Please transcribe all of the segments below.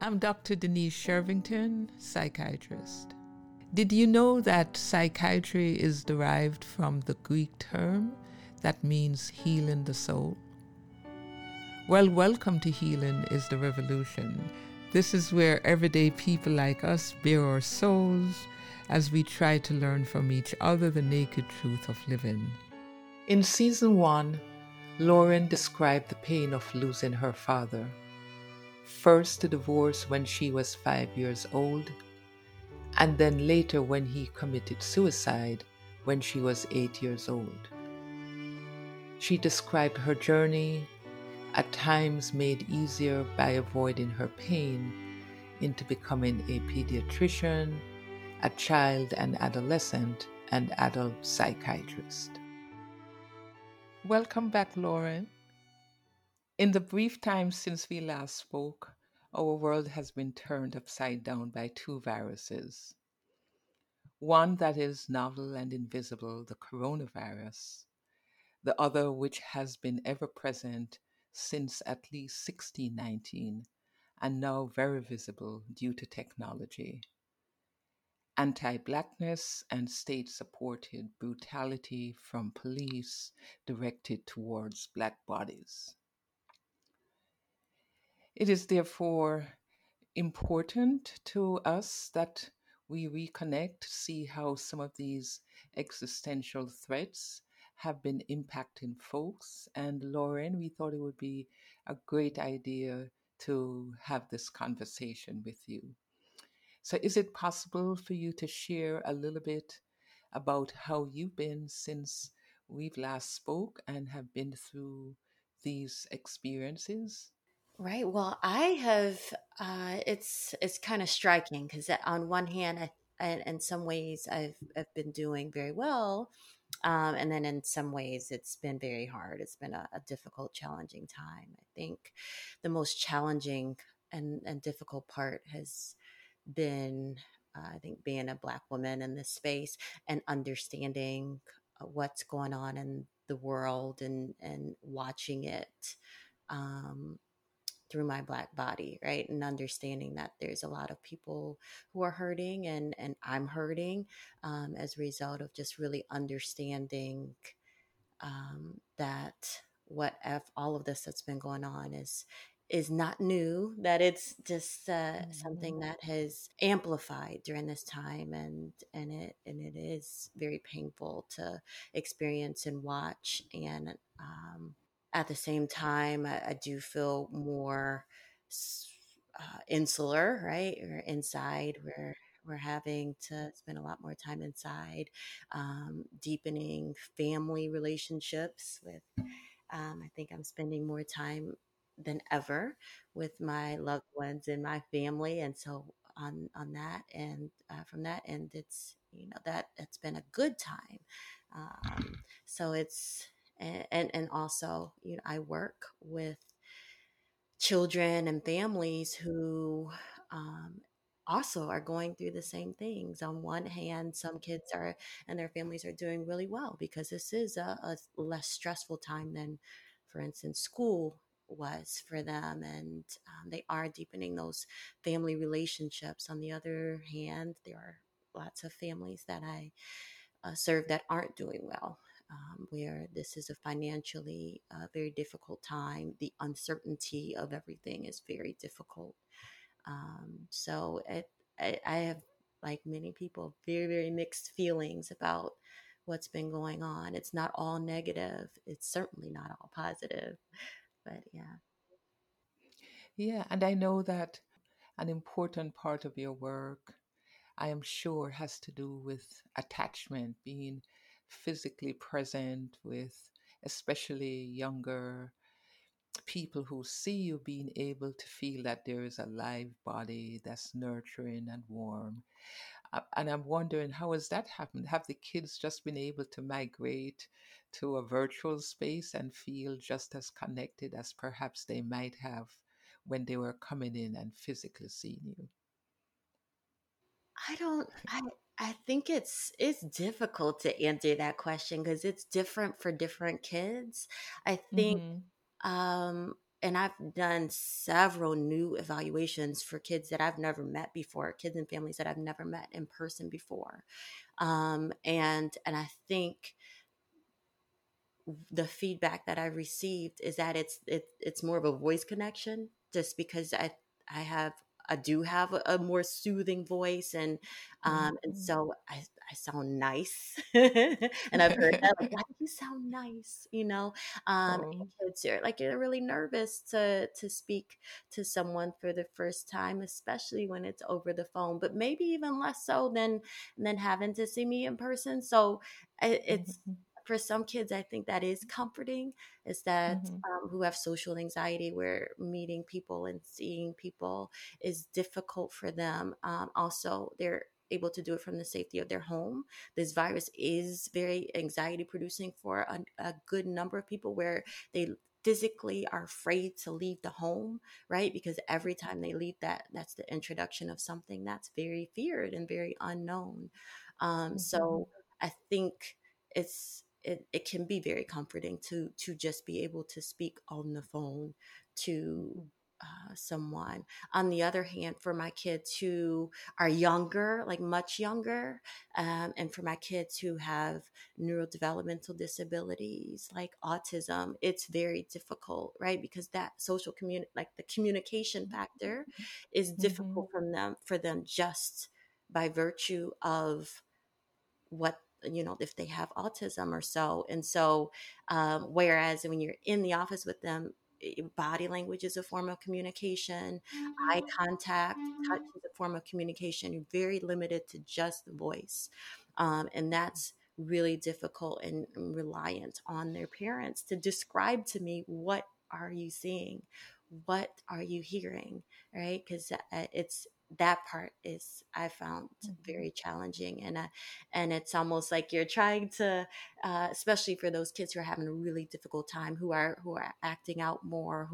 I'm Dr. Denise Shervington, psychiatrist. Did you know that psychiatry is derived from the Greek term that means healing the soul? Well, welcome to Healing is the Revolution. This is where everyday people like us bare our souls as we try to learn from each other the naked truth of living. In season 1, Lauren described the pain of losing her father. First the divorce when she was 5 years old, and then later when he committed suicide when she was 8 years old. She described her journey, at times made easier by avoiding her pain, into becoming a pediatrician, a child and adolescent, and adult psychiatrist. Welcome back, Lauren. In the brief time since we last spoke, our world has been turned upside down by two viruses. One that is novel and invisible, the coronavirus. The other, which has been ever present since at least 1619 and now very visible due to technology. Anti-Blackness and state-supported brutality from police directed towards Black bodies. It is therefore important to us that we reconnect, see how some of these existential threats have been impacting folks. And Lauren, we thought it would be a great idea to have this conversation with you. So, is it possible for you to share a little bit about how you've been since we've last spoke and have been through these experiences? Right. Well, I have. It's kind of striking because on one hand, in some ways, I've been doing very well, and then in some ways, it's been very hard. It's been a difficult, challenging time. I think the most challenging and difficult part has been, I think, being a Black woman in this space and understanding what's going on in the world and watching it. Um, through my Black body, right? And understanding that there's a lot of people who are hurting and I'm hurting as a result of just really understanding that all of this that's been going on is not new, that it's just Mhm. something that has amplified during this time, and it is very painful to experience and watch. And at the same time, I do feel more insular, right? Or inside, where we're having to spend a lot more time inside, deepening family relationships with. I think I'm spending more time than ever with my loved ones and my family, and so on that and from that end, it's that it's been a good time. So it's and also I work with children and families who um, also are going through the same things. On one hand, some kids are and their families are doing really well because this is a less stressful time than, for instance, school was for them, and they are deepening those family relationships. On the other hand, there are lots of families that I serve that aren't doing well, where this is a financially very difficult time. The uncertainty of everything is very difficult. So I have, like many people, very, very mixed feelings about what's been going on. It's not all negative. It's certainly not all positive. But yeah. Yeah, and I know that an important part of your work, I am sure, has to do with attachment, being physically present with especially younger people who see you, being able to feel that there is a live body that's nurturing and warm. And I'm wondering, how has that happened? Have the kids just been able to migrate to a virtual space and feel just as connected as perhaps they might have when they were coming in and physically seeing you? I don't I think it's difficult to answer that question because it's different for different kids. I think Mm-hmm. and I've done several new evaluations for kids that I've never met before, kids and families that I've never met in person before. And I think the feedback that I received is that it's more of a voice connection, just because I do have a more soothing voice, and Mhm. so I sound nice, and I've heard that, like, why do you sound nice, Oh. and kids are like, you're really nervous to speak to someone for the first time, especially when it's over the phone, but maybe even less so than having to see me in person. So it's, Mhm. for some kids, I think that is comforting, is that Mhm. who have social anxiety, where meeting people and seeing people is difficult for them. Also, they're able to do it from the safety of their home. This virus is very anxiety producing for a good number of people, where they physically are afraid to leave the home, right? Because every time they leave, that's the introduction of something that's very feared and very unknown. Mhm. So I think it can be very comforting to just be able to speak on the phone to Mhm. someone. On the other hand, for my kids who are younger, like much younger, and for my kids who have neurodevelopmental disabilities like autism, it's very difficult, right? Because that social like the communication factor is difficult Mhm. for them just by virtue of what, if they have autism or so. And so whereas when you're in the office with them, body language is a form of communication, eye contact, touch is a form of communication. You're very limited to just the voice, and that's really difficult and reliant on their parents to describe to me, what are you seeing, what are you hearing, right? Because it's that part is, I found, Mhm. very challenging. And it's almost like you're trying to, especially for those kids who are having a really difficult time, who are acting out more,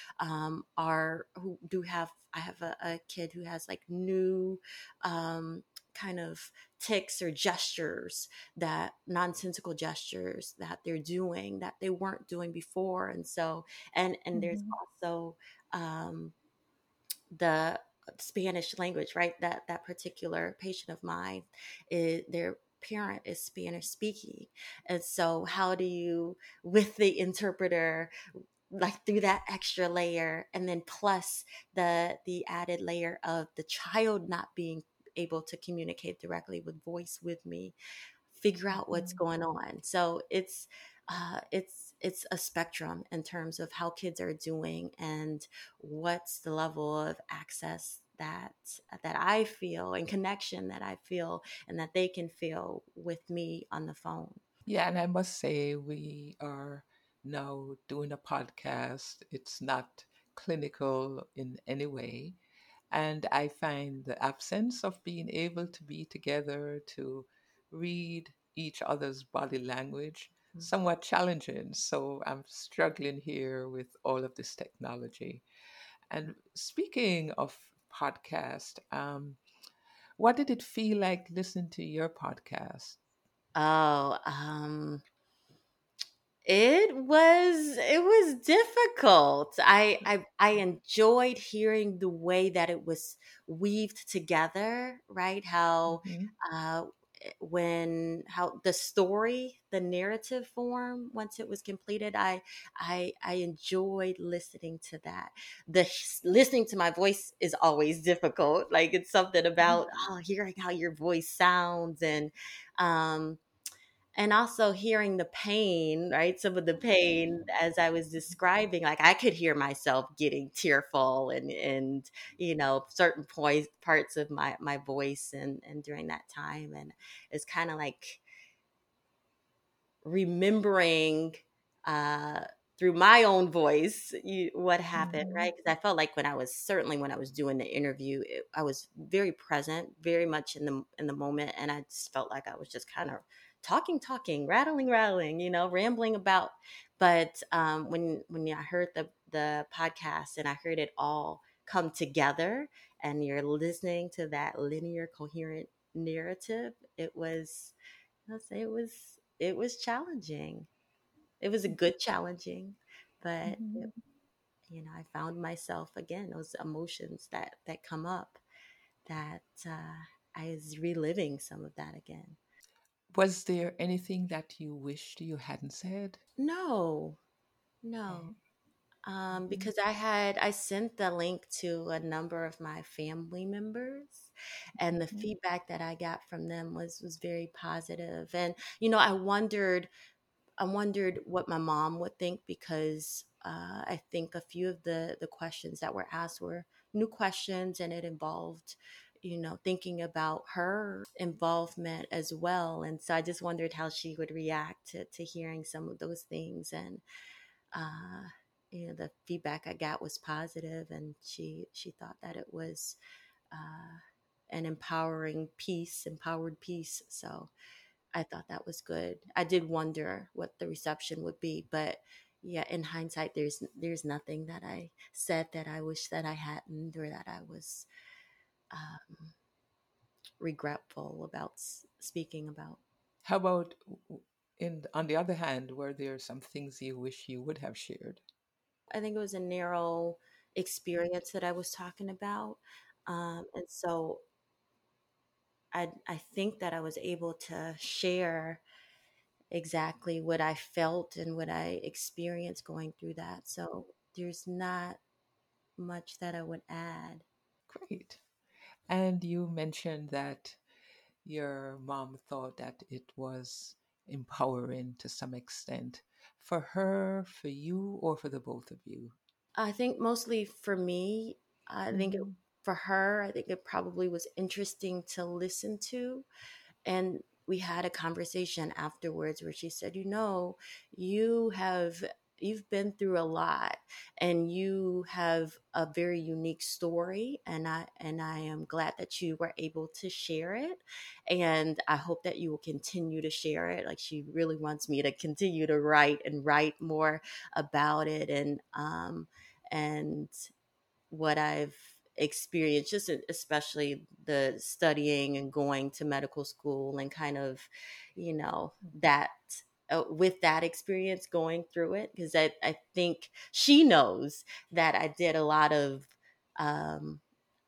who do have, I have a kid who has like new kind of tics or gestures, that nonsensical gestures that they're doing that they weren't doing before. And so, and there's Mhm. also um the Spanish language, right? That particular patient of mine, their parent is Spanish speaking, and so how do you, with the interpreter, like through that extra layer, and then plus the added layer of the child not being able to communicate directly with voice with me, figure out what's Mhm. going on. So it's a spectrum in terms of how kids are doing, and what's the level of access that I feel, and connection that I feel, and that they can feel with me on the phone. Yeah, and I must say, we are now doing a podcast. It's not clinical in any way. And I find the absence of being able to be together to read each other's body language somewhat challenging. So I'm struggling here with all of this technology. And speaking of podcast, what did it feel like listening to your podcast? Oh, it was difficult. I enjoyed hearing the way that it was weaved together, right? How Hmm. uh when how the story, the narrative form, once it was completed, I enjoyed listening to that. Listening to my voice is always difficult. Like, it's something about, hearing how your voice sounds, um and also hearing the pain, right? Some of the pain, as I was describing, like, I could hear myself getting tearful, and certain parts of my voice, and during that time, and it's kind of like remembering uh through my own voice, what happened, Hmm. right? Because I felt like, when I was doing the interview, I was very present, very much in the moment, and I just felt like I was just kind of talking, rattling, rambling about. But when I heard the podcast, and I heard it all come together, and you're listening to that linear, coherent narrative, it was, I'll say, it was challenging. It was a good challenging, but Hmm. I found myself again, those emotions that come up, that I was reliving some of that again. Was there anything that you wished you hadn't said? No, no. Mhm. Because I sent the link to a number of my family members, and the Mhm. feedback that I got from them was very positive. And I wondered what my mom would think, because I think a few of the questions that were asked were new questions, and it involved, thinking about her involvement as well. And so I just wondered how she would react to hearing some of those things. And uh, the feedback I got was positive, and she thought that it was an empowered piece. So I thought that was good. I did wonder what the reception would be, but yeah, in hindsight, there's nothing that I said that I wish that I hadn't, or that I was um, regretful about speaking about. How about on the other hand, were there some things you wish you would have shared? I think it was a narrow experience that I was talking about, and so I think that I was able to share exactly what I felt and what I experienced going through that. So there's not much that I would add. Great. And you mentioned that your mom thought that it was empowering to some extent for her, for you, or for the both of you. I think mostly for me, I think it, Hmm. for her, I think it probably was interesting to listen to. And we had a conversation afterwards where she said, you have you've been through a lot, and you have a very unique story, and I am glad that you were able to share it, and I hope that you will continue to share it. Like, she really wants me to continue to write and write more about it, and what I've experienced, just especially the studying and going to medical school, and kind of, that with that experience going through it, because I think she knows that I did a lot of um,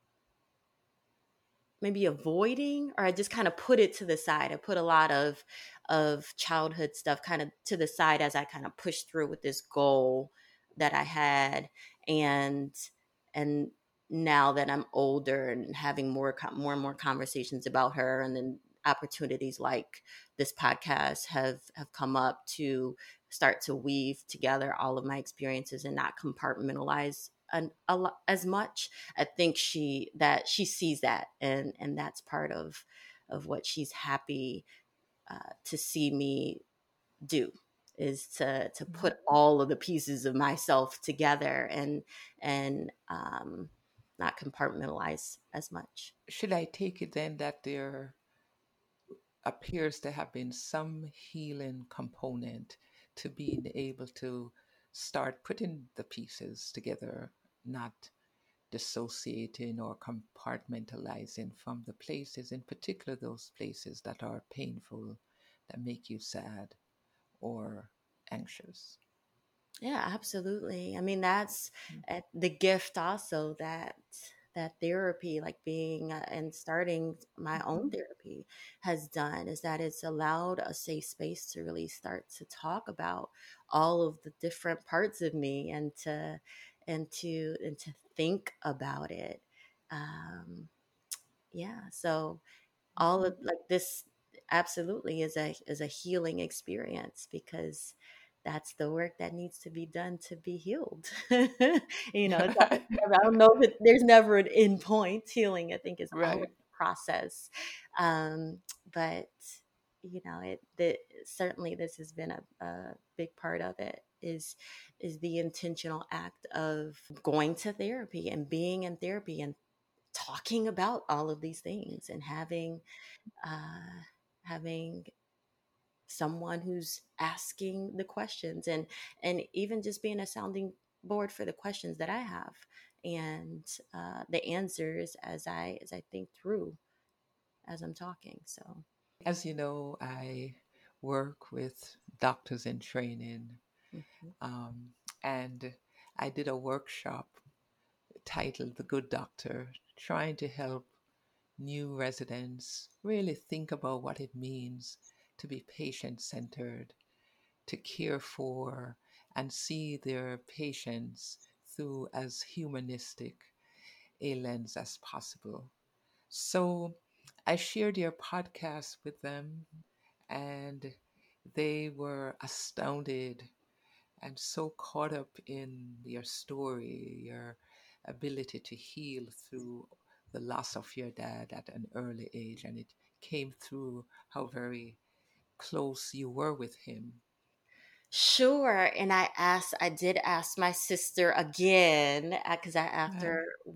maybe avoiding, or I just kind of put it to the side. I put a lot of childhood stuff kind of to the side as I kind of pushed through with this goal that I had. And and now that I'm older and having more and more conversations about her, and then opportunities like this podcast have come up to start to weave together all of my experiences and not compartmentalize as much. I think she sees that, and that's part of what she's happy to see me do, is to put all of the pieces of myself together, and not compartmentalize as much. Should I take it then that there appears to have been some healing component to being able to start putting the pieces together, not dissociating or compartmentalizing from the places, in particular those places that are painful, that make you sad or anxious? Yeah, absolutely. I mean, that's the gift also that therapy, like being and starting my own Mhm. therapy, has done, is that it's allowed a safe space to really start to talk about all of the different parts of me, and to think about it. Um, yeah, so all Mhm. of like this absolutely is a healing experience, because that's the work that needs to be done to be healed. I don't know that there's never an end point. Healing, I think, is always Right. a process. um but certainly this has been a big part of it, is the intentional act of going to therapy and being in therapy and talking about all of these things, and having someone who's asking the questions, and even just being a sounding board for the questions that I have, and the answers as I think through as I'm talking. So As you know, I work with doctors in training, mhm. um, and I did a workshop titled The Good Doctor, trying to help new residents really think about what it means to be patient centered, to care for and see their patients through as humanistic a lens as possible. So I shared your podcast with them, and they were astounded and so caught up in your story, your ability to heal through the loss of your dad at an early age. And it came through how very close you were with him. Sure. And I did ask my sister again, because Right.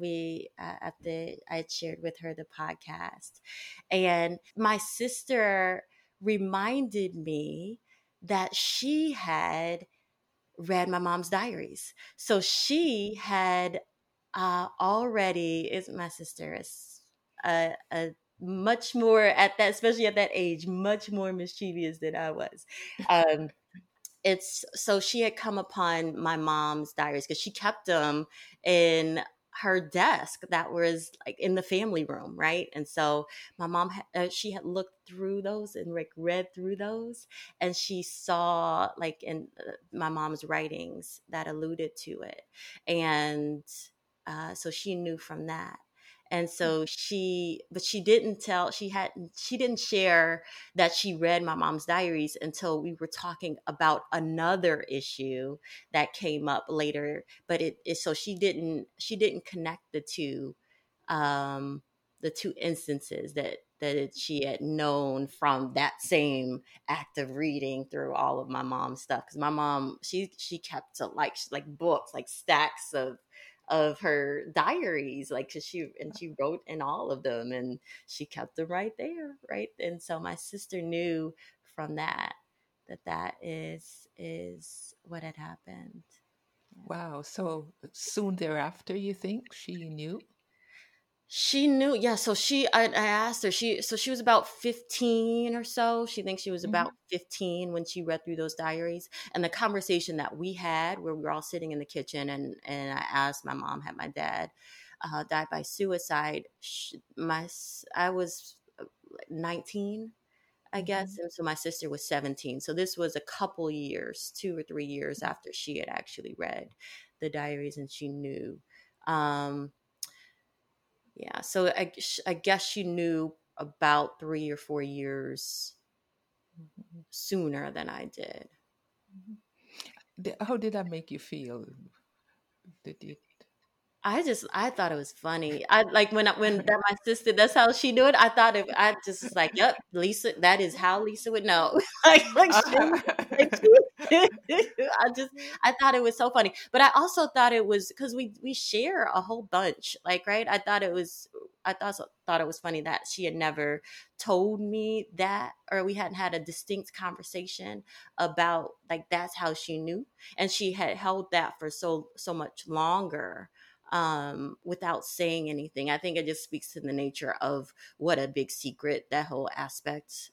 after I had shared with her the podcast, and my sister reminded me that she had read my mom's diaries. So she had already, is my sister is a much more at that, especially at that age, much more mischievous than I was. Um, it's so she had come upon my mom's diaries because she kept them in her desk that was like in the family room, right? And so my mom she had looked through those and like read through those, and she saw like in my mom's writings that alluded to it. And so she knew from that. And so but she didn't she didn't share that she read my mom's diaries until we were talking about another issue that came up later. But so she didn't connect um, the two instances she had known from that same act of reading through all of my mom's stuff. Because my mom, she kept like books, like stacks of her diaries, like 'cause she wrote in all of them, and she kept them right there, right. And so my sister knew from that is what had happened. Yeah. Wow. So soon thereafter, you think she knew? She knew, yeah. So I asked her. She was about 15 or so. She thinks she was Hmm. about 15 when she read through those diaries. And the conversation that we had, where we were all sitting in the kitchen, and I asked my mom, had my dad died by suicide? I was 19, I guess, Hmm. and so my sister was 17. So this was a couple years, 2 or 3 years after she had actually read the diaries, and she knew. Um, yeah, so I guess she knew about 3 or 4 years sooner than I did. How did that make you feel? Did it? I thought it was funny. I like when that my sister, that's how she knew it. I just was like, yep, Lisa, that is how Lisa would know. Like she I thought it was so funny. But I also thought it was because we share a whole bunch, like, right? I thought it was funny that she had never told me that, or we hadn't had a distinct conversation about like that's how she knew, and she had held that for so much longer without saying anything. I think it just speaks to the nature of what a big secret that whole aspect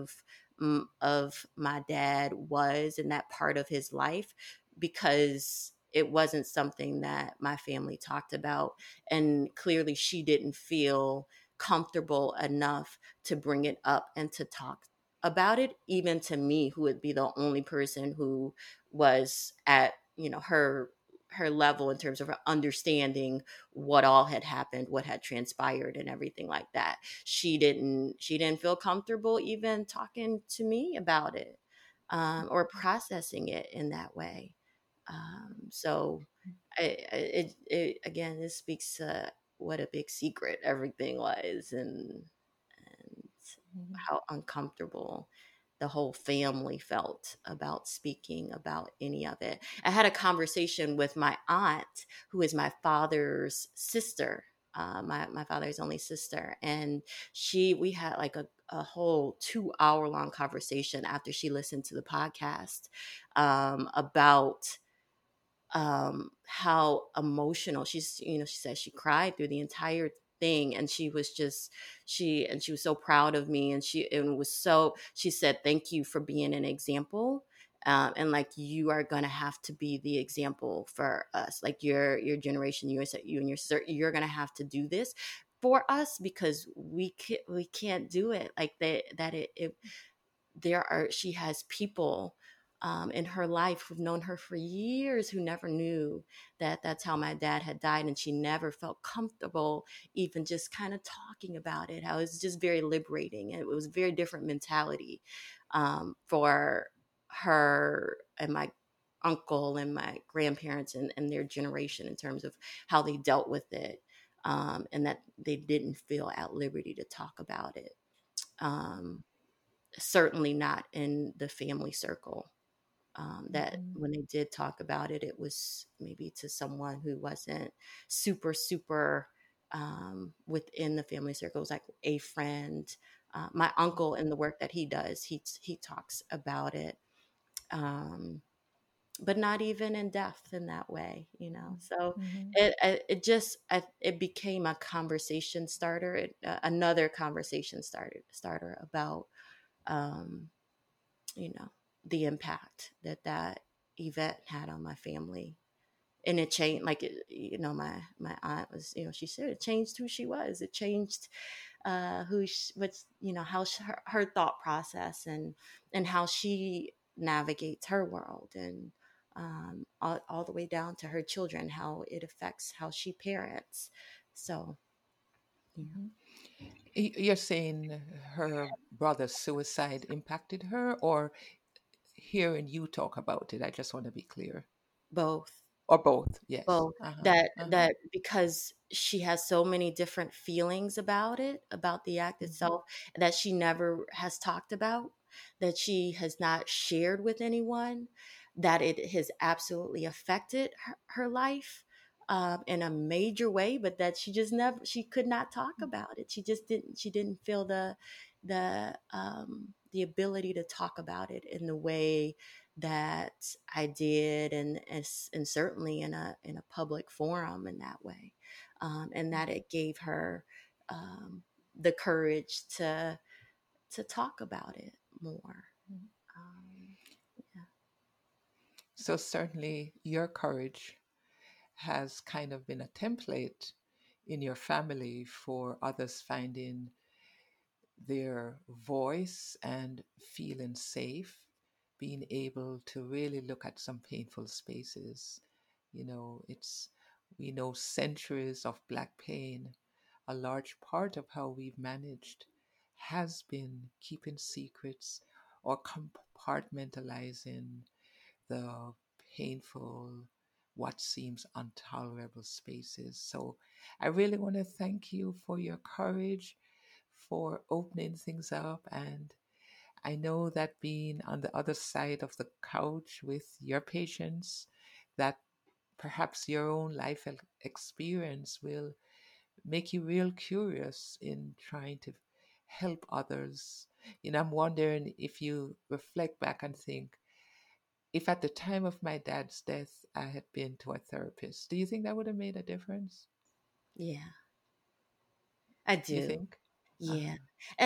of my dad was, and that part of his life, because it wasn't something that my family talked about, and clearly she didn't feel comfortable enough to bring it up and to talk about it, even to me, who would be the only person who was at her level in terms of her understanding what all had happened, what had transpired, and everything like that. She didn't feel comfortable even talking to me about it, or processing it in that way. So it again, this speaks to what a big secret everything was, and how uncomfortable the whole family felt about speaking about any of it. I had a conversation with my aunt, who is my father's sister, my father's only sister, and we had like a whole 2 hour long conversation after she listened to the podcast, about how emotional she said she cried through the entire thing, and she was so proud of me, and she said thank you for being an example, and like you are gonna have to be the example for us, like your generation, you and your sister, you're gonna have to do this for us because we can't do it like that there are she has people in her life who've known her for years who never knew that that's how my dad had died, and she never felt comfortable even just kind of talking about it. How it's just very liberating. It was a very different mentality for her and my uncle and my grandparents and their generation in terms of how they dealt with it, and that they didn't feel at liberty to talk about it. Um, Certainly not in the family circle. That Mhm. when they did talk about it, it was maybe to someone who wasn't super within the family circle. It was like a friend. My uncle, in the work that he does, he talks about it, but not even in depth in that way, you know. So Mhm. it became a conversation starter, another conversation starter about um, you know, the impact that that event had on my family. And it changed, like, my aunt was, she said it changed who she was. It changed what's, how her thought process and how she navigates her world, and all the way down to her children, how it affects how she parents. So, yeah. Mhm. You're saying her brother's suicide impacted her, or hearing you talk about it? I just want to be clear. Both. Or both, yes. Both. Uh-huh. That Uh-huh. that because she has so many different feelings about it, about the act Mhm. itself, that she never has talked about, that she has not shared with anyone, that it has absolutely affected her life in a major way, but that she could not talk about it. She didn't feel the ability to talk about it in the way that I did, and certainly in a public forum in that way, and that it gave her um, the courage to talk about it more. Mhm. Um, yeah. So certainly your courage has kind of been a template in your family for others finding their voice and feeling safe, being able to really look at some painful spaces. We know centuries of Black pain, a large part of how we've managed has been keeping secrets or compartmentalizing the painful, what seems intolerable spaces. So I really want to thank you for your courage, for opening things up. And I know that being on the other side of the couch with your patients, that perhaps your own life experience will make you real curious in trying to help others. I'm wondering if you reflect back and think, if at the time of my dad's death I had been to a therapist, do you think that would have made a difference? Yeah, I You do. think? Yeah, Uh-huh.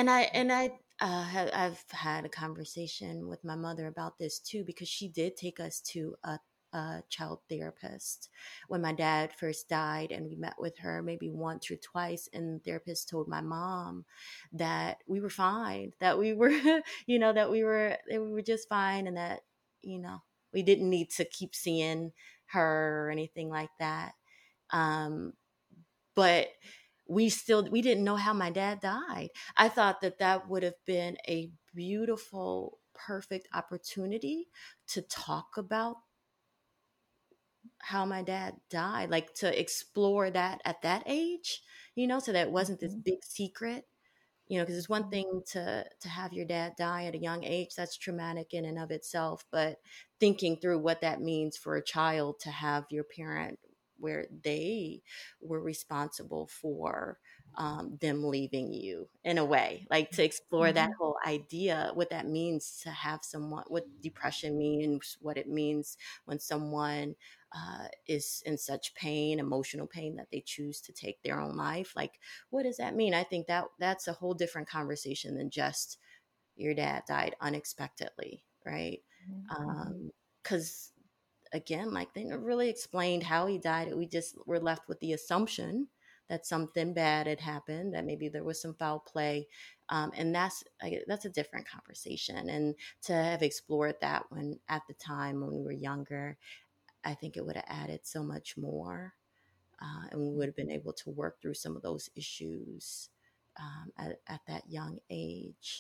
I've had a conversation with my mother about this too, because she did take us to a child therapist when my dad first died, and we met with her maybe once or twice, and the therapist told my mom that we were fine, that we were, that we were just fine, and that you know we didn't need to keep seeing her or anything like that. Um, but we didn't know how my dad died. I thought that that would have been a beautiful, perfect opportunity to talk about how my dad died, like to explore that at that age, so that it wasn't this Mhm. big secret, because it's one Mhm. thing to have your dad die at a young age. That's traumatic in and of itself, but thinking through what that means for a child to have your parent where they were responsible for them leaving you, in a way, like to explore that Mhm. whole idea, what that means to have someone, what depression means, what it means when someone is in such pain, emotional pain, that they choose to take their own life. Like, what does that mean? I think that that's a whole different conversation than just your dad died unexpectedly, right? Because again, like they never really explained how he died. We just were left with the assumption that something bad had happened, that maybe there was some foul play, and that's a different conversation. And to have explored that when at the time when we were younger, I think it would have added so much more, and we would have been able to work through some of those issues at that young age.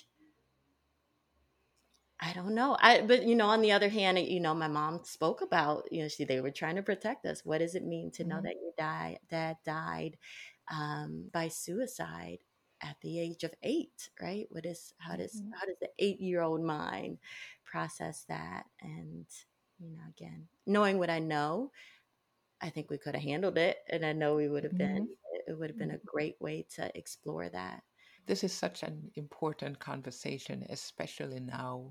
I don't know. But on the other hand, my mom spoke about, they were trying to protect us. What does it mean to know Mhm. that your dad died by suicide at the age of 8, right? Mhm. How does the 8-year-old mind process that? And, again, knowing what I know, I think we could have handled it. And I know Mhm. it would have been a great way to explore that. This is such an important conversation, especially now.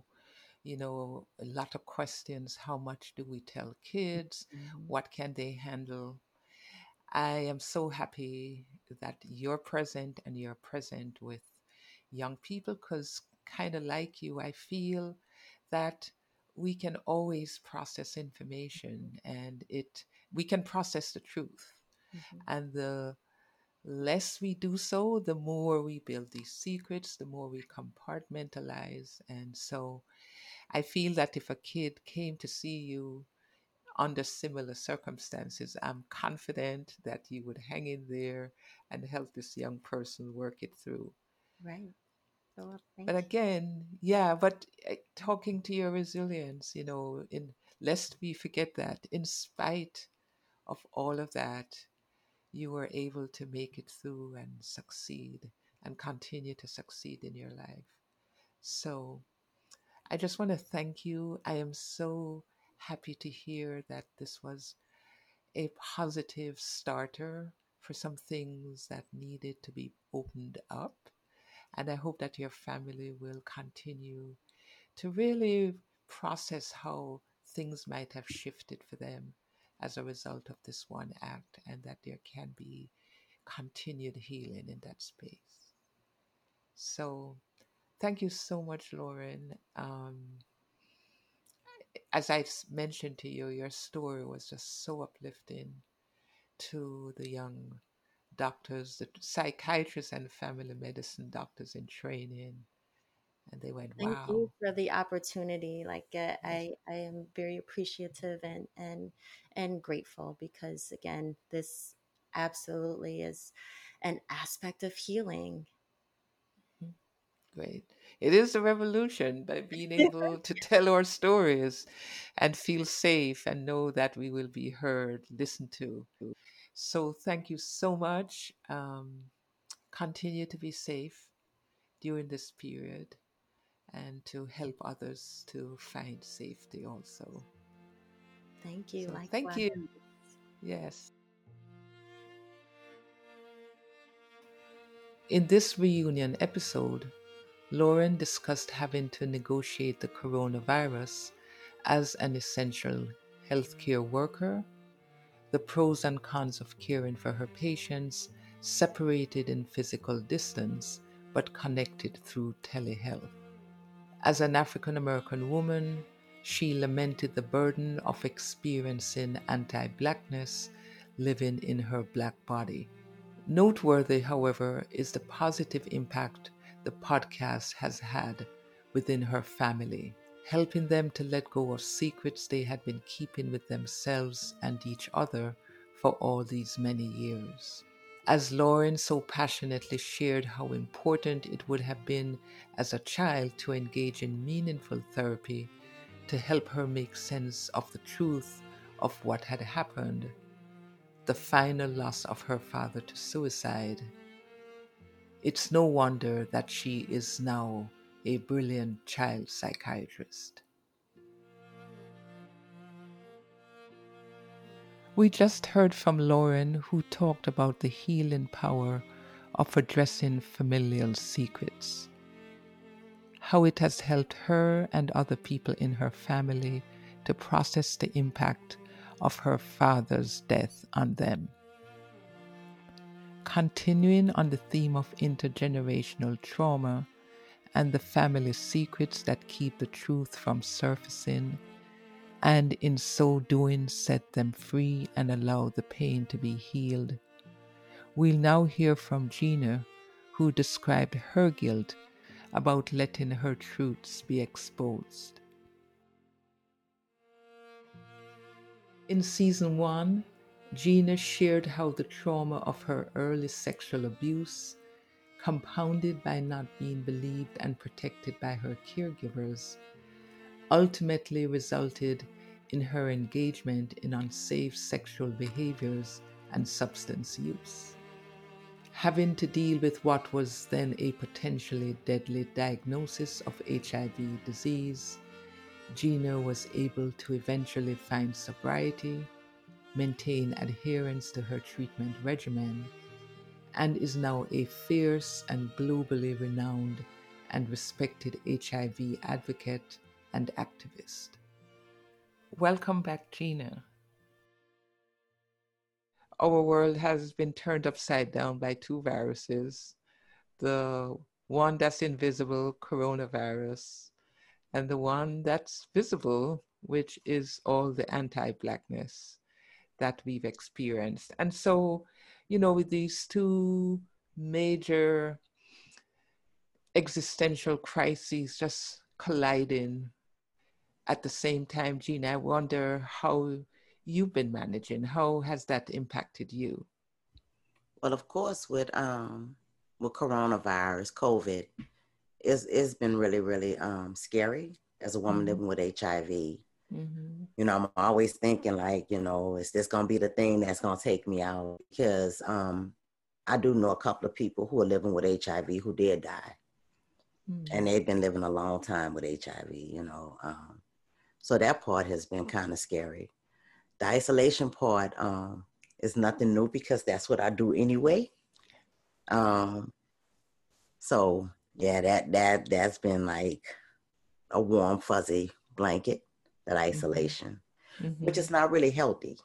A lot of questions. How much do we tell kids? Mhm. What can they handle? I am so happy that you're present and you're present with young people because, kind of like you, I feel that we can always process information and we can process the truth. Mhm. And the less we do so, the more we build these secrets, the more we compartmentalize. And so I feel that if a kid came to see you under similar circumstances, I'm confident that you would hang in there and help this young person work it through. Right. So thank But again, yeah, but talking to your resilience, lest we forget that in spite of all of that, you were able to make it through and succeed and continue to succeed in your life. So I just want to thank you. I am so happy to hear that this was a positive starter for some things that needed to be opened up. And I hope that your family will continue to really process how things might have shifted for them as a result of this one act, and that there can be continued healing in that space. So, thank you so much, Lauren. As I mentioned to you, your story was just so uplifting to the young doctors, the psychiatrists, and family medicine doctors in training. And they went, Thank you wow. for the opportunity. Like Yes. I am very appreciative and grateful because again, this absolutely is an aspect of healing. Mhm. Great. It is a revolution by being able to tell our stories and feel safe and know that we will be heard, listened to. So thank you so much. Continue to be safe during this period and to help others to find safety also. Thank you. So thank Likewise. you. Yes. In this reunion episode, Lauren discussed having to negotiate the coronavirus as an essential healthcare worker, the pros and cons of caring for her patients, separated in physical distance but connected through telehealth. As an African American woman, she lamented the burden of experiencing anti Blackness living in her Black body. Noteworthy, however, is the positive impact the podcast has had within her family, helping them to let go of secrets they had been keeping with themselves and each other for all these many years. As Lauren so passionately shared how important it would have been as a child to engage in meaningful therapy to help her make sense of the truth of what had happened, the final loss of her father to suicide, it's no wonder that she is now a brilliant child psychiatrist. We just heard from Lauren, who talked about the healing power of addressing familial secrets, how it has helped her and other people in her family to process the impact of her father's death on them. Continuing on the theme of intergenerational trauma and the family secrets that keep the truth from surfacing, and in so doing set them free and allow the pain to be healed. We'll now hear from Gina, who described her guilt about letting her truths be exposed. In season 1, Gina shared how the trauma of her early sexual abuse, compounded by not being believed and protected by her caregivers, ultimately resulted in her engagement in unsafe sexual behaviors and substance use. Having to deal with what was then a potentially deadly diagnosis of HIV disease, Gina was able to eventually find sobriety, maintain adherence to her treatment regimen, and is now a fierce and globally renowned and respected HIV advocate and activist. Welcome back, Gina. Our world has been turned upside down by two viruses, the one that's invisible, coronavirus, and the one that's visible, which is all the anti-Blackness that we've experienced. And so, with these two major existential crises just colliding at the same time, Gina, I wonder how you've been managing. How has that impacted you? Well, of course, with coronavirus, COVID, it's been really, really scary as a woman living with HIV. Mm-hmm. I'm always thinking like, is this going to be the thing that's going to take me out? Because I do know a couple of people who are living with HIV who did die. Mm-hmm. And they've been living a long time with HIV, so that part has been kind of scary. The isolation part is nothing new because that's what I do anyway. So yeah, that's been like a warm, fuzzy blanket, that isolation, mm-hmm. which is not really healthy,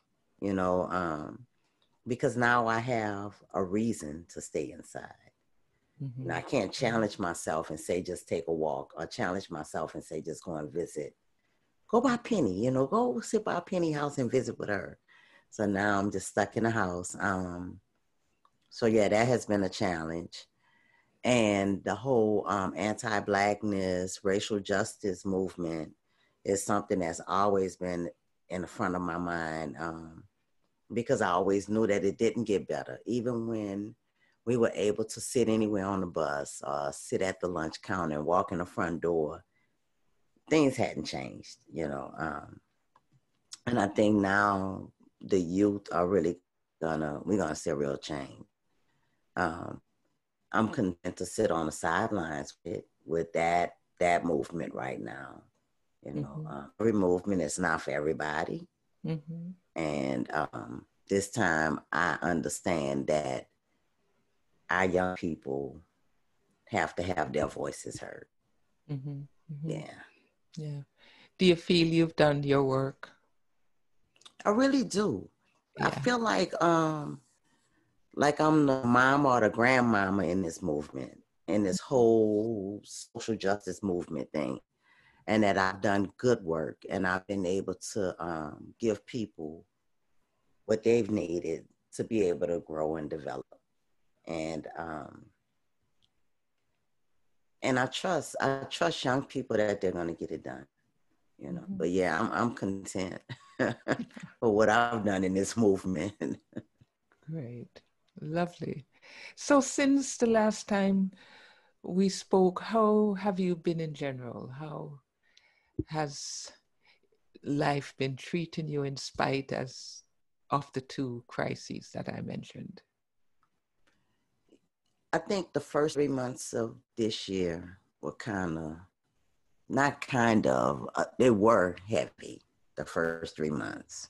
because now I have a reason to stay inside. Mm-hmm. I can't challenge myself and say, just take a walk, or challenge myself and say, just go and visit. Go by Penny, go sit by Penny house and visit with her. So now I'm just stuck in the house. So yeah, that has been a challenge. And the whole anti-Blackness, racial justice movement is something that's always been in the front of my mind, because I always knew that it didn't get better. Even when we were able to sit anywhere on the bus, sit at the lunch counter and walk in the front door, things hadn't changed, and I think now the youth are really we're gonna see a real change. I'm content to sit on the sidelines with that movement right now. Mm-hmm. Every movement is not for everybody. Mm-hmm. And this time I understand that our young people have to have their voices heard. Mm-hmm. Mm-hmm. Yeah. Do you feel you've done your work? I really do. Yeah. I feel like I'm the mom or the grandmama in this movement, in this whole social justice movement thing, and that I've done good work, and I've been able to give people what they've needed to be able to grow and develop. And I trust young people that they're going to get it done, Mm-hmm. But yeah, I'm content for what I've done in this movement. Great. Lovely. So since the last time we spoke, how have you been in general? How has life been treating you in spite of the two crises that I mentioned? I think the first 3 months of this year were they were heavy, the first 3 months.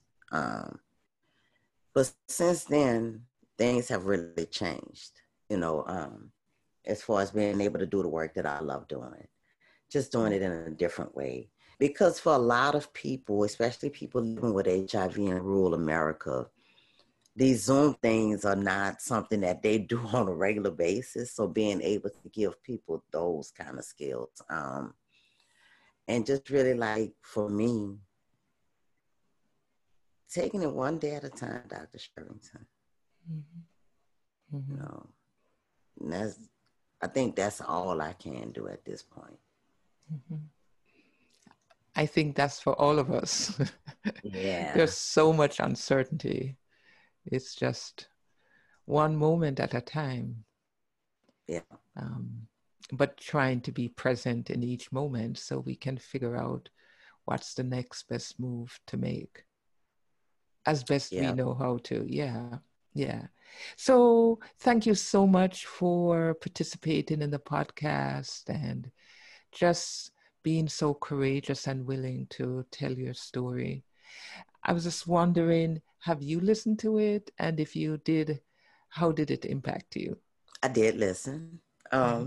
But since then, things have really changed, as far as being able to do the work that I love doing, just doing it in a different way. Because for a lot of people, especially people living with HIV in rural America, these Zoom things are not something that they do on a regular basis. So being able to give people those kind of skills, and just really like for me, taking it one day at a time, Dr. Shervington. Mm-hmm. Mm-hmm. You know, and I think that's all I can do at this point. Mm-hmm. I think that's for all of us. Yeah. There's so much uncertainty. It's just one moment at a time. Yeah. But trying to be present in each moment so we can figure out what's the next best move to make as best we know how to. Yeah. So thank you so much for participating in the podcast and just being so courageous and willing to tell your story. I was just wondering, have you listened to it? And if you did, how did it impact you? I did listen. I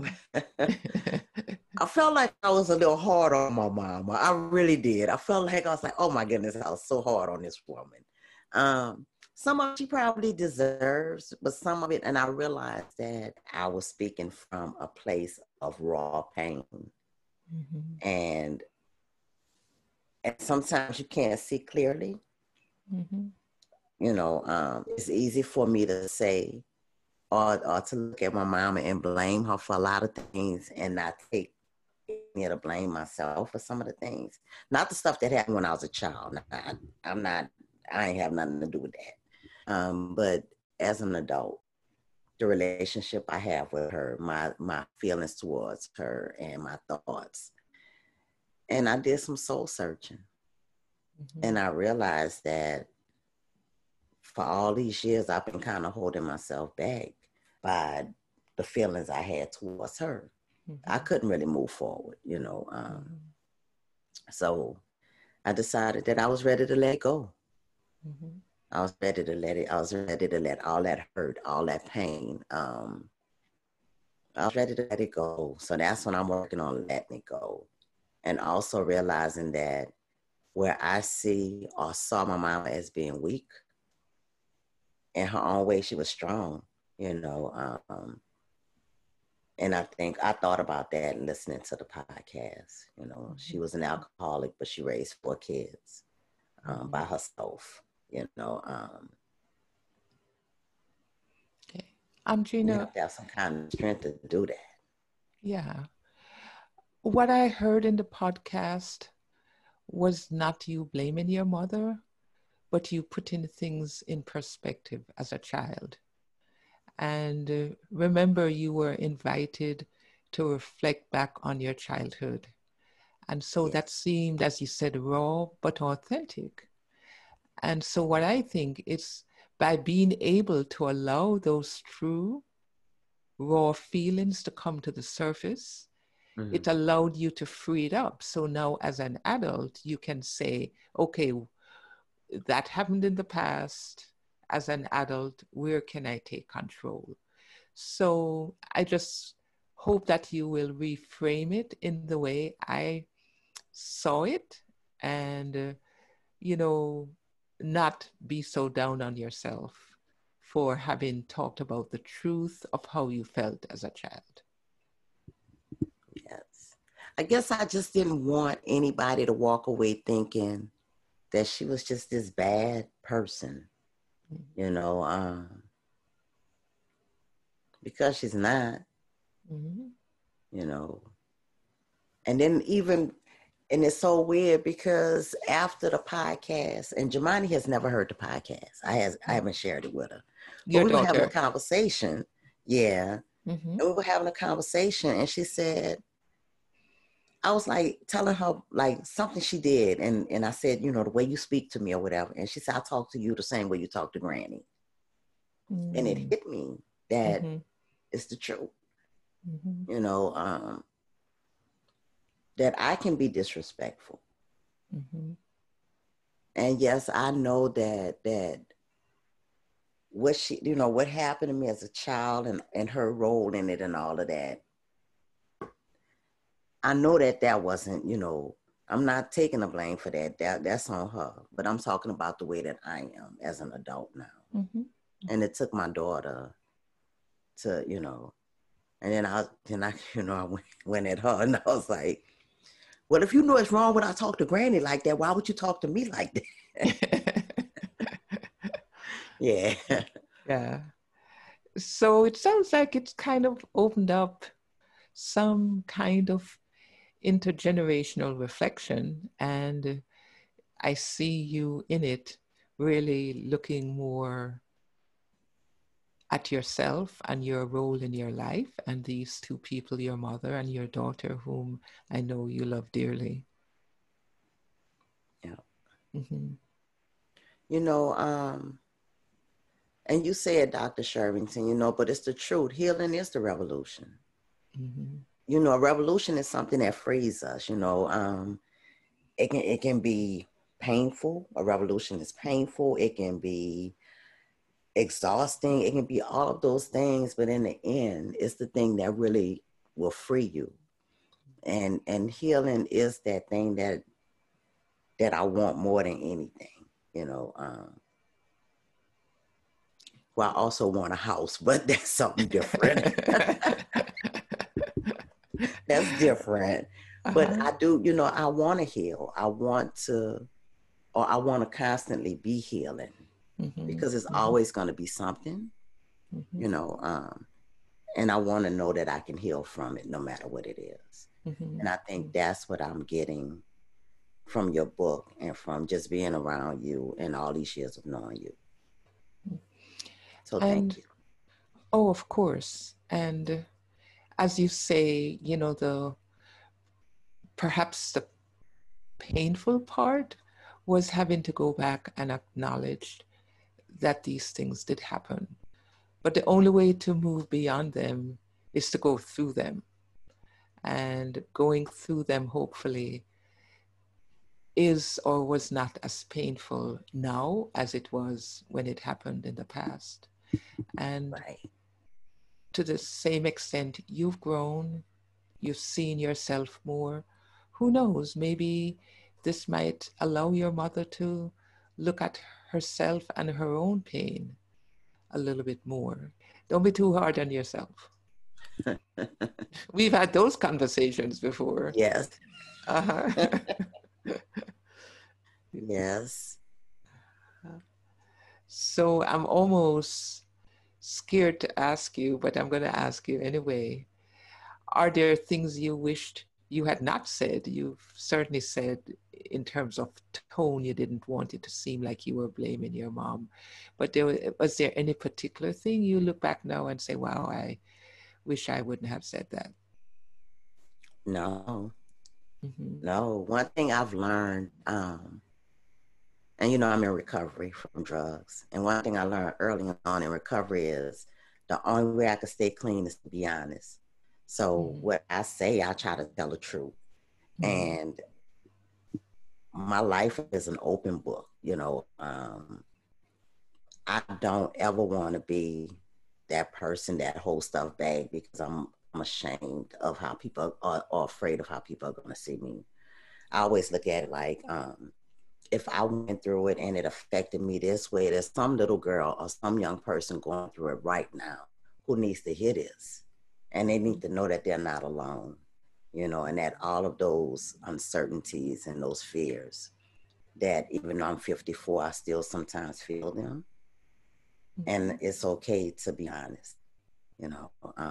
felt like I was a little hard on my mama. I really did. I felt like I was like, oh my goodness, I was so hard on this woman. Some of it she probably deserves, but some of it, and I realized that I was speaking from a place of raw pain. Mm-hmm. And sometimes you can't see clearly. Mm-hmm. You know, it's easy for me to say, or to look at my mama and blame her for a lot of things and not take me to blame myself for some of the things. Not the stuff that happened when I was a child. I ain't have nothing to do with that. But as an adult, the relationship I have with her, my feelings towards her and my thoughts. And I did some soul searching. Mm-hmm. And I realized that for all these years, I've been kind of holding myself back by the feelings I had towards her. Mm-hmm. I couldn't really move forward, you know. So I decided that I was ready to let go. Mm-hmm. I was ready to let all that hurt, all that pain. I was ready to let it go. So that's when I'm working on letting it go. And also realizing that where I see or saw my mama as being weak, in her own way, she was strong, you know. And I think I thought about that listening to the podcast. You know, mm-hmm. She was an alcoholic, but she raised 4 kids mm-hmm. by herself, you know. Okay. Gina, you have to have some kind of strength to do that. Yeah. What I heard in the podcast was not you blaming your mother, but you putting things in perspective as a child. And remember, you were invited to reflect back on your childhood. And so that seemed, as you said, raw, but authentic. And so what I think is by being able to allow those true, raw feelings to come to the surface, mm-hmm. it allowed you to free it up. So now as an adult, you can say, okay, that happened in the past. As an adult, where can I take control? So I just hope that you will reframe it in the way I saw it and, you know, not be so down on yourself for having talked about the truth of how you felt as a child. Yes. I guess I just didn't want anybody to walk away thinking that she was just this bad person, you know, because she's not, mm-hmm. you know. And then and it's so weird because after the podcast, and Jemani has never heard the podcast. I haven't shared it with her. But we were having a conversation. Yeah. Mm-hmm. And we were having a conversation and she said, I was like telling her like something she did. And I said, you know, the way you speak to me or whatever. And she said, I talk to you the same way you talk to Granny. Mm-hmm. And it hit me that mm-hmm. it's the truth. Mm-hmm. You know, that I can be disrespectful. Mm-hmm. And yes, I know that what she, you know, what happened to me as a child and her role in it and all of that. I know that wasn't, you know, I'm not taking the blame for that. That's on her. But I'm talking about the way that I am as an adult now. Mm-hmm. And it took my daughter to, and then I went at her and I was like, well, if you know it's wrong when I talk to Granny like that, why would you talk to me like that? Yeah. Yeah. So it sounds like it's kind of opened up some kind of intergenerational reflection, and I see you in it really looking more at yourself and your role in your life and these two people, your mother and your daughter, whom I know you love dearly. Yeah. Mm-hmm. And you said, Dr. Shervington, but it's the truth. Healing is the revolution. Mm-hmm. A revolution is something that frees us. It can be painful. A revolution is painful. It can be exhausting. It can be all of those things, but in the end, it's the thing that really will free you. And healing is that thing that I want more than anything. Well, I also want a house, but that's something different. That's different. But I do, I want to heal. I want to constantly be healing, because it's always going to be something, and I want to know that I can heal from it no matter what it is. And I think that's what I'm getting from your book and from just being around you and all these years of knowing you. So thank you. Oh, of course. And as you say, perhaps the painful part was having to go back and acknowledge that these things did happen. But the only way to move beyond them is to go through them. And going through them, hopefully, is or was not as painful now as it was when it happened in the past. And right. To the same extent, you've grown, you've seen yourself more. Who knows, maybe this might allow your mother to look at herself and her own pain a little bit more. Don't be too hard on yourself. We've had those conversations before. Yes. Uh-huh. Yes. So I'm almost scared to ask you, but I'm going to ask you anyway. Are there things you wished you had not said? You've certainly said in terms of tone, you didn't want it to seem like you were blaming your mom. But was there any particular thing you look back now and say, wow, I wish I wouldn't have said that? No. No. One thing I've learned, and I'm in recovery from drugs. And one thing I learned early on in recovery is the only way I can stay clean is to be honest. So what I say, I try to tell the truth. And my life is an open book, I don't ever want to be that person that holds stuff back because I'm ashamed of how people are, or afraid of how people are going to see me. I always look at it like, if I went through it and it affected me this way, there's some little girl or some young person going through it right now who needs to hear this. And they need to know that they're not alone, and that all of those uncertainties and those fears, that even though I'm 54, I still sometimes feel them. And it's okay to be honest, No.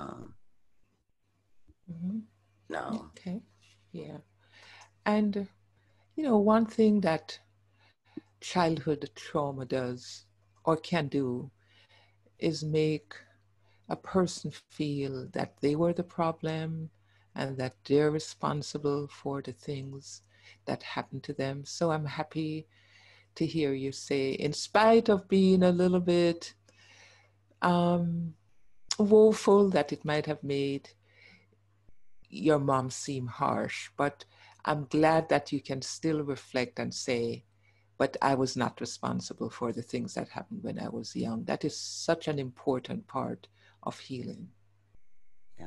Okay. Yeah. And, one thing that childhood trauma does or can do is make a person feel that they were the problem and that they're responsible for the things that happened to them. So I'm happy to hear you say, in spite of being a little bit woeful that it might have made your mom seem harsh, but I'm glad that you can still reflect and say, but I was not responsible for the things that happened when I was young. That is such an important part of healing. Yeah.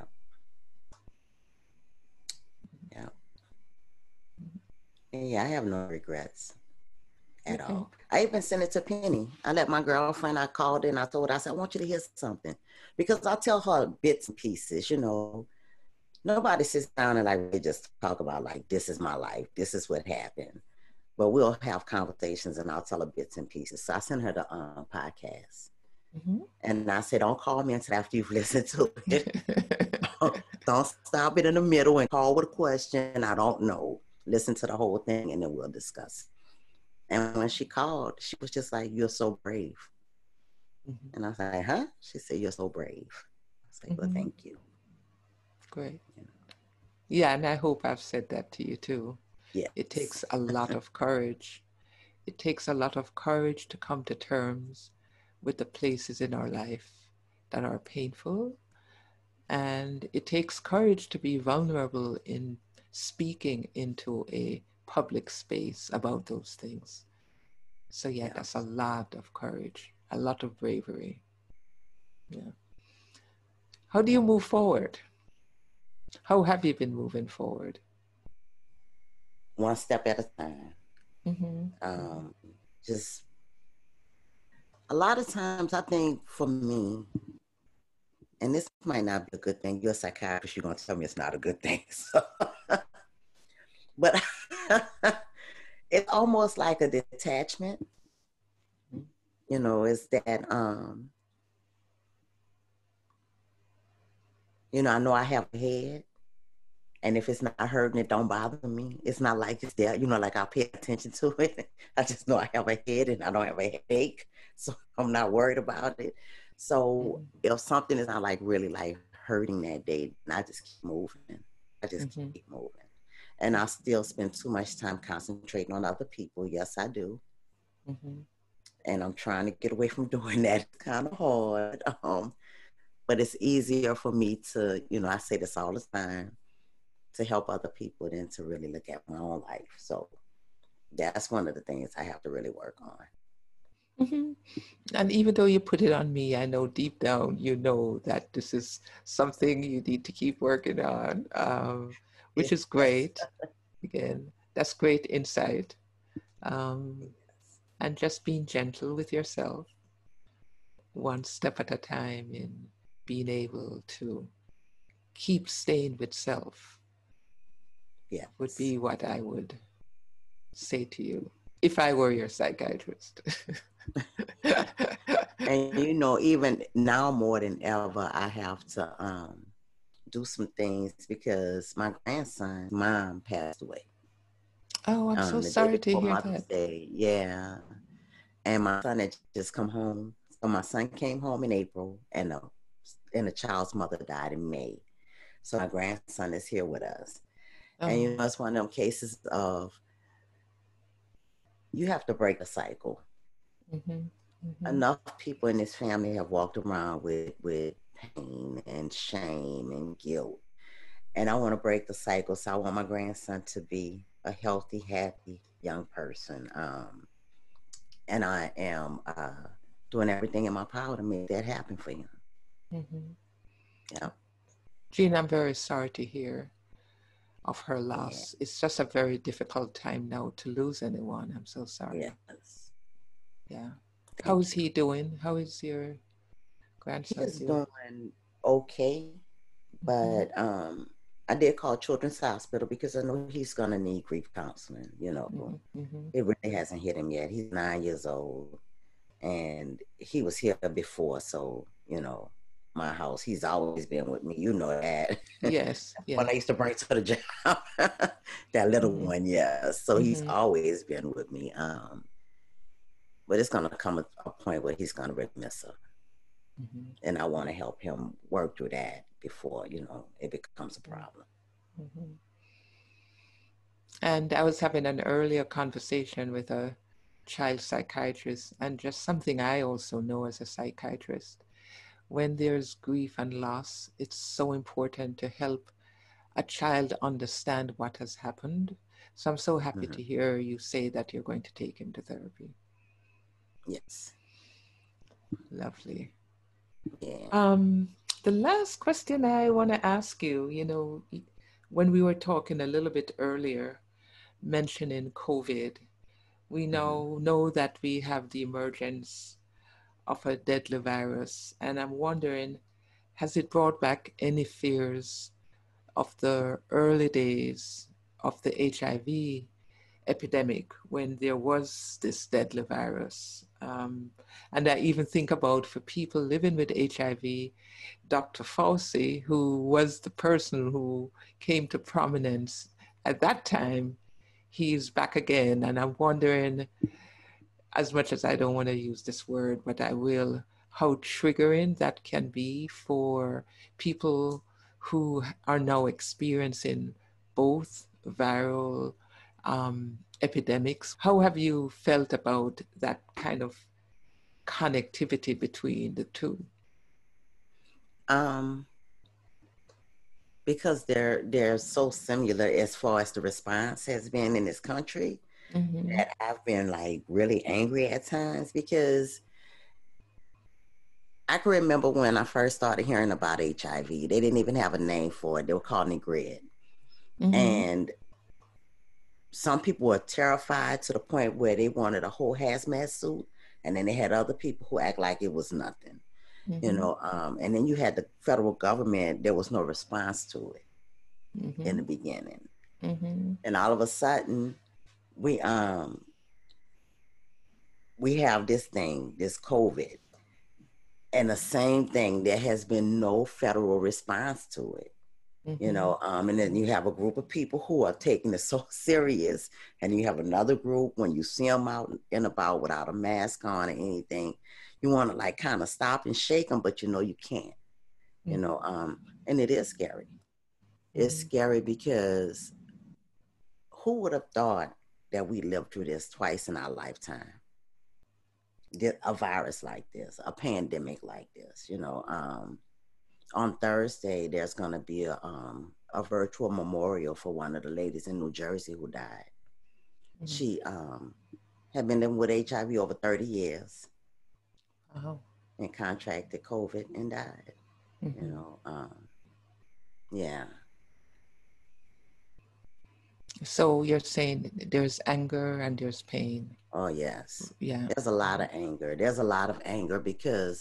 Yeah. Yeah, I have no regrets at all. I even sent it to Penny. I let my girlfriend, I called her and I told her, I said, I want you to hear something. Because I tell her bits and pieces, you know. Nobody sits down and like we just talk about like, this is my life. This is what happened. But we'll have conversations and I'll tell her bits and pieces. So I sent her the podcast. Mm-hmm. And I said, don't call me until after you've listened to it. Don't stop it in the middle and call with a question. I don't know. Listen to the whole thing and then we'll discuss. And when she called, she was just like, you're so brave. Mm-hmm. And I was like, huh? She said, you're so brave. I was like, well, thank you. Great. Yeah, and I hope I've said that to you too. Yes. It takes a lot of courage. It takes a lot of courage to come to terms with the places in our life that are painful. And it takes courage to be vulnerable in speaking into a public space about those things. So yeah, that's a lot of courage, a lot of bravery. Yeah. How do you move forward? How have you been moving forward? One step at a time. Mm-hmm. Just a lot of times I think for me, and this might not be a good thing, you're a psychiatrist, you're going to tell me it's not a good thing. So. But it's almost like a detachment. You know, it's that, you know, I know I have a head. And if it's not hurting, it don't bother me. It's not like it's there, you know, like I'll pay attention to it. I just know I have a head and I don't have a headache. So I'm not worried about it. So if something is not like really like hurting that day, I just keep moving. I just keep moving. And I still spend too much time concentrating on other people. Yes, I do. And I'm trying to get away from doing that. It's kind of hard. But it's easier for me to, you know, I say this all the time, to help other people than to really look at my own life. So that's one of the things I have to really work on. And even though you put it on me, I know deep down, you know that this is something you need to keep working on, which is great. Again, that's great insight. And just being gentle with yourself, one step at a time, in being able to keep staying with self. Would be what I would say to you if I were your psychiatrist. And you know, even now more than ever, I have to do some things because my grandson's mom passed away. Oh, I'm so sorry to hear that. Day. Yeah. And my son had just come home. So my son came home in April and the child's mother died in May. So my grandson is here with us. And you know, it's one of them cases of you have to break a cycle. Enough people in this family have walked around with pain and shame and guilt. And I want to break the cycle. So I want my grandson to be a healthy, happy young person. And I am doing everything in my power to make that happen for him. Yeah. Jean, I'm very sorry to hear of her loss. Yeah. It's just a very difficult time now to lose anyone. I'm so sorry. Yes. Yeah. How is he doing? How is your grandson He's doing okay, but I did call Children's Hospital because I know he's going to need grief counseling. You know, it really hasn't hit him yet. He's 9 years old and he was here before. So, you know, my house, he's always been with me. You know that. Yes. When I used to bring to the job, that little one, yeah. So he's always been with me. But it's going to come a point where he's going to really miss her. And I want to help him work through that before, you know, it becomes a problem. And I was having an earlier conversation with a child psychiatrist, and just something I also know as a psychiatrist. When there's grief and loss, it's so important to help a child understand what has happened. So I'm so happy to hear you say that you're going to take him to therapy. Yes. Lovely. Yeah. The last question I want to ask you, you know, when we were talking a little bit earlier, mentioning COVID, We now know that we have the emergence of a deadly virus, and I'm wondering, has it brought back any fears of the early days of the HIV epidemic when there was this deadly virus? And I even think about for people living with HIV, Dr. Fauci, who was the person who came to prominence at that time, he's back again. And I'm wondering, as much as I don't want to use this word, but I will, how triggering that can be for people who are now experiencing both viral epidemics. How have you felt about that kind of connectivity between the two? Because they're so similar as far as the response has been in this country, that I've been like really angry at times, because I can remember when I first started hearing about HIV, they didn't even have a name for it. They were called Negrid. And some people were terrified to the point where they wanted a whole hazmat suit. And then they had other people who act like it was nothing, you know. And then you had the federal government. There was no response to it in the beginning. And all of a sudden, we have this thing, this COVID, and the same thing. There has been no federal response to it. You know, and then you have a group of people who are taking it so serious, and you have another group, when you see them out and about without a mask on or anything, you want to like kind of stop and shake them, but you know you can't. You know, and it is scary. It's scary because who would have thought that we lived through this twice in our lifetime? A virus like this, a pandemic like this, you know. On Thursday, there's going to be a virtual memorial for one of the ladies in New Jersey who died. She had been living with HIV over 30 years and contracted COVID and died. You know, yeah. So you're saying there's anger and there's pain. Oh, yes. Yeah. There's a lot of anger. There's a lot of anger because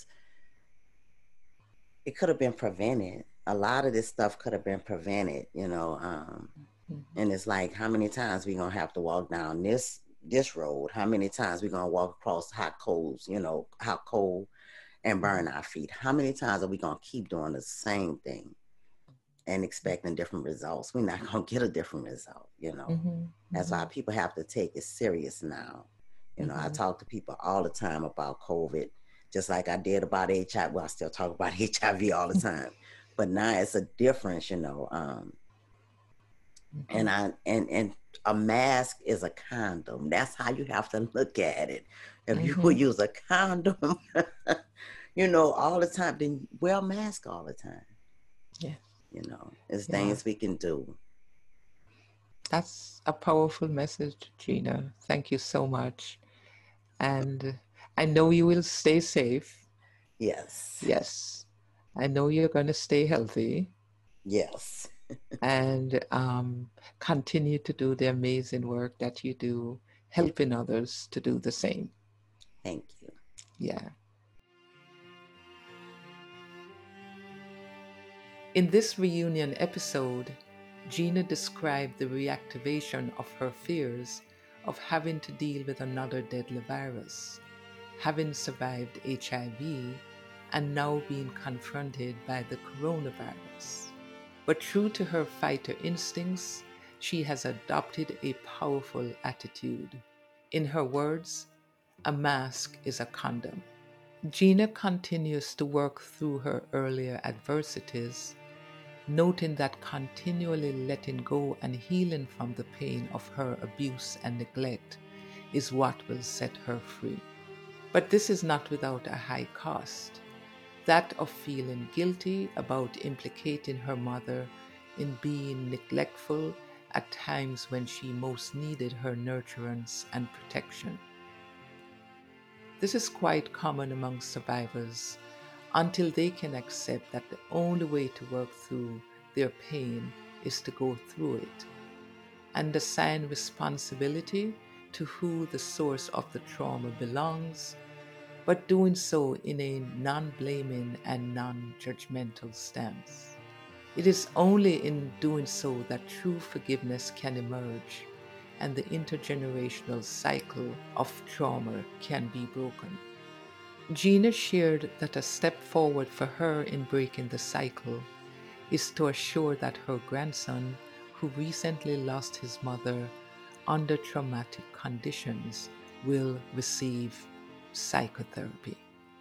it could have been prevented. A lot of this stuff could have been prevented, you know. And it's like, how many times we gonna have to walk down this road? How many times we gonna walk across hot coals, you know, hot coal, and burn our feet? How many times are we gonna keep doing the same thing and expecting different results? We're not gonna get a different result, you know. That's why people have to take it serious now. You know, I talk to people all the time about COVID, just like I did about HIV. Well, I still talk about HIV all the time, but now it's a difference, you know. And a mask is a condom. That's how you have to look at it. If you would use a condom, you know, all the time, then wear a mask all the time. Yeah. You know, it's things we can do. That's a powerful message, Gina. Thank you so much. And I know you will stay safe. Yes. Yes. I know you're going to stay healthy. Yes. And continue to do the amazing work that you do, helping others to do the same. Thank you. Yeah. In this reunion episode, Gina described the reactivation of her fears of having to deal with another deadly virus, having survived HIV, and now being confronted by the coronavirus. But true to her fighter instincts, she has adopted a powerful attitude. In her words, a mask is a condom. Gina continues to work through her earlier adversities, noting that continually letting go and healing from the pain of her abuse and neglect is what will set her free. But this is not without a high cost, that of feeling guilty about implicating her mother in being neglectful at times when she most needed her nurturance and protection. This is quite common among survivors until they can accept that the only way to work through their pain is to go through it, and assign responsibility to who the source of the trauma belongs, but doing so in a non-blaming and non-judgmental stance. It is only in doing so that true forgiveness can emerge and the intergenerational cycle of trauma can be broken. Gina shared that a step forward for her in breaking the cycle is to assure that her grandson, who recently lost his mother under traumatic conditions, will receive psychotherapy.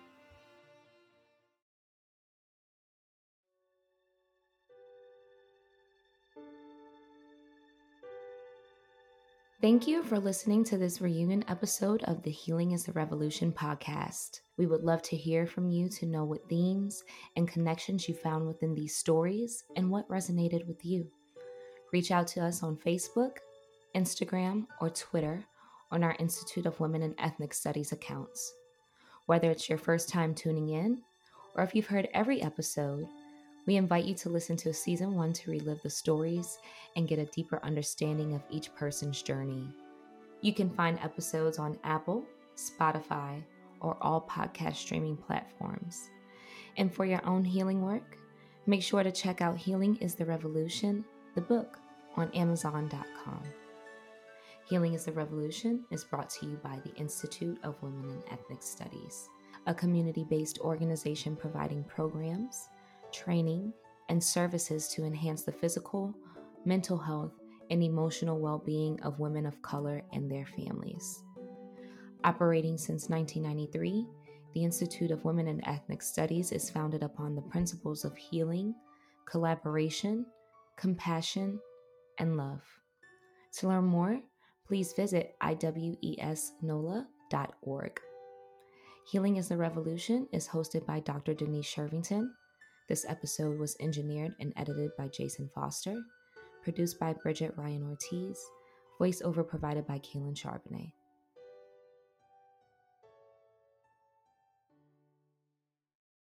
Thank you for listening to this reunion episode of the Healing is the Revolution podcast. We would love to hear from you to know what themes and connections you found within these stories and what resonated with you. Reach out to us on Facebook, Instagram, or Twitter on our Institute of Women and Ethnic Studies accounts. Whether it's your first time tuning in or if you've heard every episode, we invite you to listen to Season 1 to relive the stories and get a deeper understanding of each person's journey. You can find episodes on Apple, Spotify, or all podcast streaming platforms. And for your own healing work, make sure to check out Healing is the Revolution, the book, on Amazon.com. Healing is the Revolution is brought to you by the Institute of Women and Ethnic Studies, a community-based organization providing programs, training, and services to enhance the physical, mental health, and emotional well-being of women of color and their families. Operating since 1993, the Institute of Women and Ethnic Studies is founded upon the principles of healing, collaboration, compassion, and love. To learn more, please visit iwesnola.org. Healing is the Revolution is hosted by Dr. Denise Shervington. This episode was engineered and edited by Jason Foster, produced by Bridget Ryan Ortiz, voiceover provided by Kaylin Charbonnet.